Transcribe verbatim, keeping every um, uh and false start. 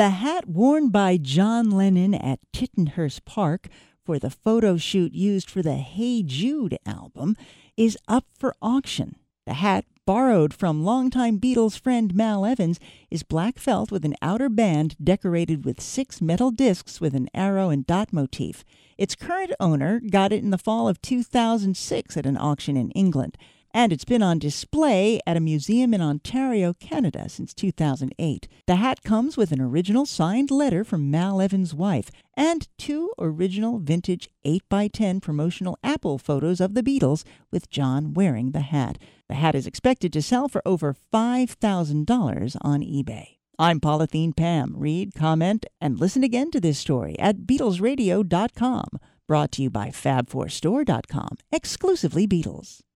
The hat worn by John Lennon at Tittenhurst Park for the photo shoot used for the Hey Jude album is up for auction. The hat, borrowed from longtime Beatles friend Mal Evans, is black felt with an outer band decorated with six metal discs with an arrow and dot motif. Its current owner got it in the fall of two thousand six at an auction in England, and it's been on display at a museum in Ontario, Canada since two thousand eight. The hat comes with an original signed letter from Mal Evans' wife and two original vintage eight by ten promotional Apple photos of the Beatles with John wearing the hat. The hat is expected to sell for over five thousand dollars on eBay. I'm Polythene Pam. Read, comment, and listen again to this story at Beatles Radio dot com. Brought to you by Fab four Store dot com. Exclusively Beatles.